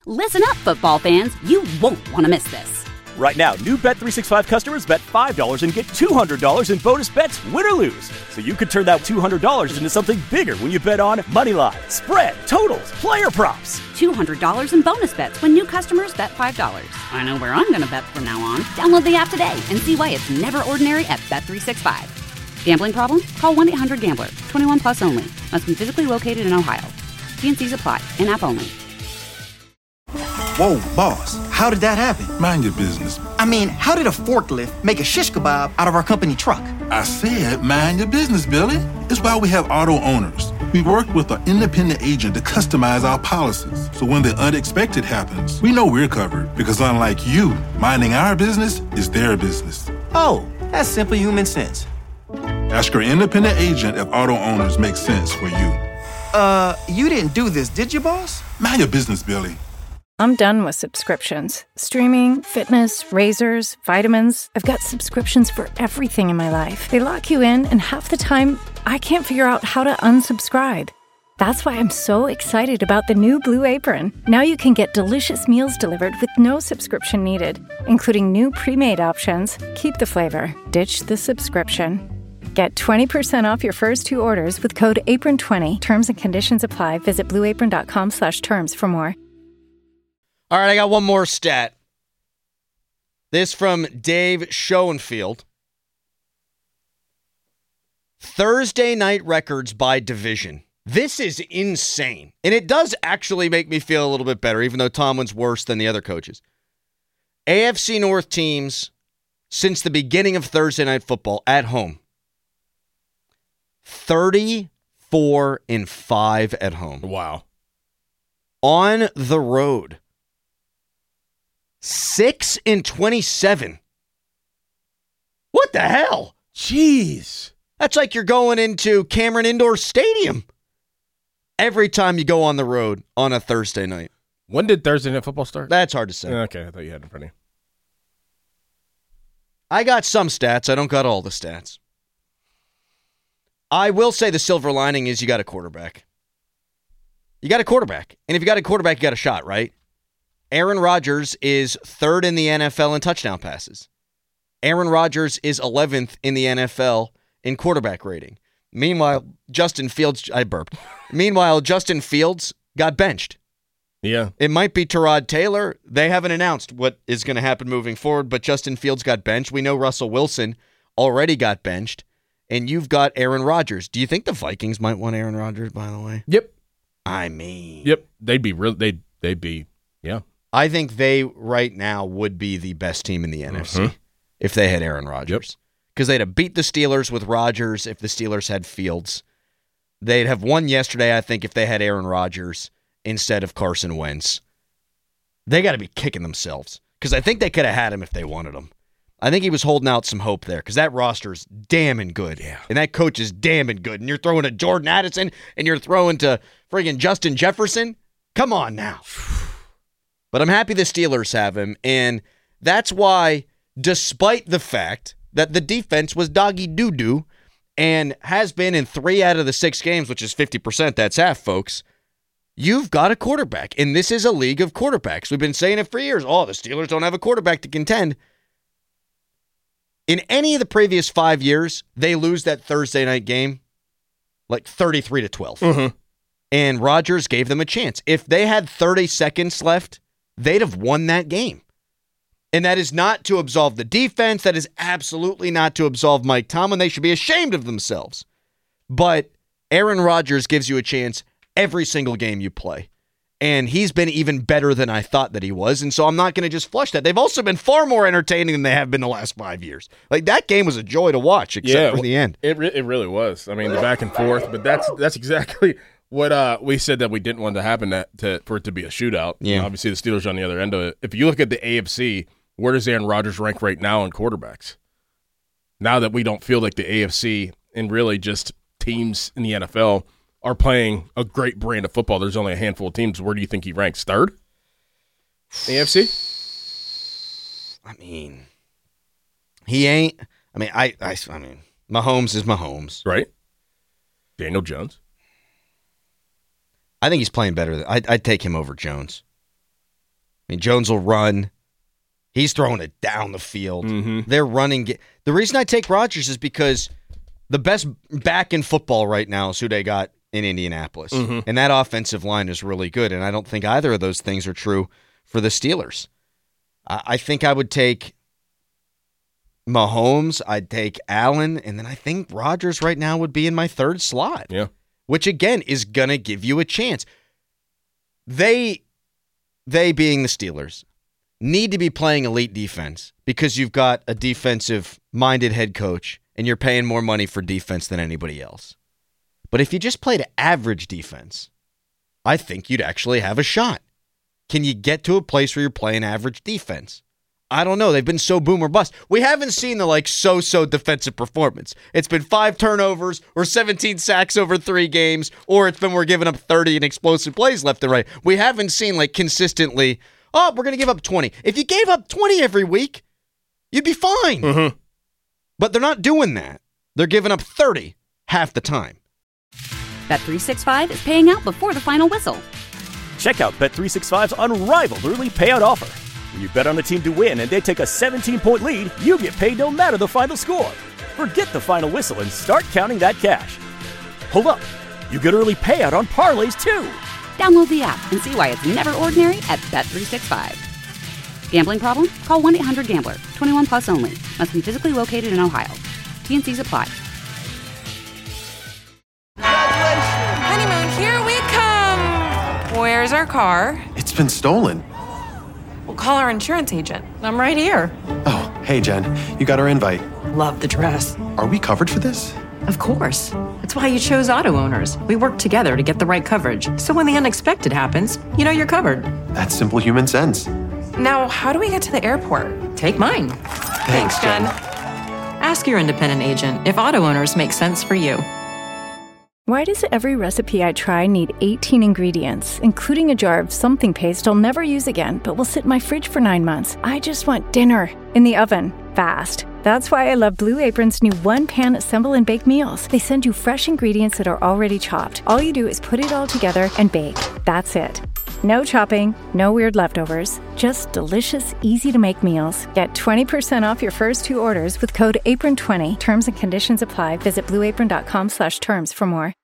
Listen up, football fans. You won't want to miss this. Right now, new Bet365 customers bet $5 and get $200 in bonus bets, win or lose. So you could turn that $200 into something bigger when you bet on money line, spread, totals, player props. $200 in bonus bets when new customers bet $5. I know where I'm going to bet from now on. Download the app today and see why it's never ordinary at Bet365. Gambling problem? Call 1-800-GAMBLER. 21 plus only. Must be physically located in Ohio. T&Cs apply. In-app only. Whoa, boss, how did that happen? Mind your business. I mean, how did a forklift make a shish kebab out of our company truck? I said mind your business, Billy. It's why we have auto owners. We work with an independent agent to customize our policies. So when the unexpected happens, we know we're covered. Because unlike you, minding our business is their business. Oh, that's simple human sense. Ask your independent agent if auto owners make sense for you. You didn't do this, did you, boss? Mind your business, Billy. I'm done with subscriptions. Streaming, fitness, razors, vitamins. I've got subscriptions for everything in my life. They lock you in, and half the time, I can't figure out how to unsubscribe. That's why I'm so excited about the new Blue Apron. Now you can get delicious meals delivered with no subscription needed, including new pre-made options. Keep the flavor, ditch the subscription. Get 20% off your first 2 orders with code APRON20. Terms and conditions apply. Visit blueapron.com/terms for more. All right, I got one more stat. This from Dave Schoenfield. Thursday night records by division. This is insane. And it does actually make me feel a little bit better, even though Tomlin's worse than the other coaches. AFC North teams, since the beginning of Thursday night football at home, 34-5 at home. Wow. On the road, 6-27. What the hell? Jeez. That's like you're going into Cameron Indoor Stadium every time you go on the road on a Thursday night. When did Thursday night football start? That's hard to say. Okay, I thought you had it in front of you. I got some stats. I don't got all the stats. I will say the silver lining is you got a quarterback. You got a quarterback. And if you got a quarterback, you got a shot, right? Aaron Rodgers is 3rd in the NFL in touchdown passes. Aaron Rodgers is 11th in the NFL in quarterback rating. Meanwhile, Justin Fields got benched. Yeah. It might be Tyrod Taylor. They haven't announced what is going to happen moving forward, but Justin Fields got benched. We know Russell Wilson already got benched, and you've got Aaron Rodgers. Do you think the Vikings might want Aaron Rodgers, by the way? Yep. I mean. Yep. They'd be, yeah. I think they right now would be the best team in the NFC if they had Aaron Rodgers. Because they'd have beat the Steelers with Rodgers if the Steelers had Fields. They'd have won yesterday, I think, if they had Aaron Rodgers instead of Carson Wentz. They got to be kicking themselves. Because I think they could have had him if they wanted him. I think he was holding out some hope there because that roster's damning good. Yeah. And that coach is damning good. And you're throwing to Jordan Addison and you're throwing to friggin' Justin Jefferson. Come on now. But I'm happy the Steelers have him. And that's why, despite the fact that the defense was doggy doo-doo and has been in 3 out of the 6 games, which is 50%, that's half, folks, you've got a quarterback. And this is a league of quarterbacks. We've been saying it for years. Oh, the Steelers don't have a quarterback to contend. In any of the previous 5 years, they lose that Thursday night game like 33-12. And Rodgers gave them a chance. If they had 30 seconds left, they'd have won that game. And that is not to absolve the defense. That is absolutely not to absolve Mike Tomlin. They should be ashamed of themselves. But Aaron Rodgers gives you a chance every single game you play. And he's been even better than I thought that he was. And so I'm not going to just flush that. They've also been far more entertaining than they have been the last 5 years. Like, that game was a joy to watch, except for the end. It really was. I mean, the back and forth. But that's exactly what we said that we didn't want to happen for it to be a shootout. Yeah. Obviously, the Steelers are on the other end of it. If you look at the AFC, where does Aaron Rodgers rank right now in quarterbacks? Now that we don't feel like the AFC and really just teams in the NFL are playing a great brand of football. There's only a handful of teams. Where do you think he ranks? 3rd? AFC? I mean, he ain't. I mean, I mean, Mahomes is Mahomes. Right. Daniel Jones. I think he's playing better. I'd take him over Jones. mean, Jones will run. He's throwing it down the field. Mm-hmm. They're running. The reason I take Rodgers is because the best back in football right now is who they got in Indianapolis. Mm-hmm. And that offensive line is really good. And I don't think either of those things are true for the Steelers. I think I would take Mahomes, I'd take Allen, and then I think Rodgers right now would be in my third slot. Yeah. Which, again, is going to give you a chance. They being the Steelers, need to be playing elite defense because you've got a defensive-minded head coach and you're paying more money for defense than anybody else. But if you just played average defense, I think you'd actually have a shot. Can you get to a place where you're playing average defense? I don't know. They've been so boom or bust. We haven't seen the so-so defensive performance. It's been 5 turnovers or 17 sacks over 3 games, or it's been we're giving up 30 and explosive plays left and right. We haven't seen consistently, we're going to give up 20. If you gave up 20 every week, you'd be fine. Mm-hmm. But they're not doing that. They're giving up 30 half the time. Bet365 is paying out before the final whistle. Check out Bet365's unrivaled early payout offer. When you bet on a team to win and they take a 17-point lead, you get paid no matter the final score. Forget the final whistle and start counting that cash. Hold up. You get early payout on parlays, too. Download the app and see why it's never ordinary at Bet365. Gambling problem? Call 1-800-GAMBLER. 21 plus only. Must be physically located in Ohio. T&Cs apply. Honeymoon, here we come. Where's our car? It's been stolen. We'll call our insurance agent. I'm right here. Oh, hey, Jen. You got our invite. Love the dress. Are we covered for this? Of course. That's why you chose Auto Owners. We work together to get the right coverage. So when the unexpected happens, you know you're covered. That's simple human sense. Now, how do we get to the airport? Take mine. Thanks, Jen. Ask your independent agent if Auto Owners make sense for you. Why does every recipe I try need 18 ingredients, including a jar of something paste I'll never use again, but will sit in my fridge for 9 months? I just want dinner in the oven, fast. That's why I love Blue Apron's new one-pan assemble and bake meals. They send you fresh ingredients that are already chopped. All you do is put it all together and bake. That's it. No chopping, no weird leftovers, just delicious, easy-to-make meals. Get 20% off your first 2 orders with code APRON20. Terms and conditions apply. Visit blueapron.com/terms for more.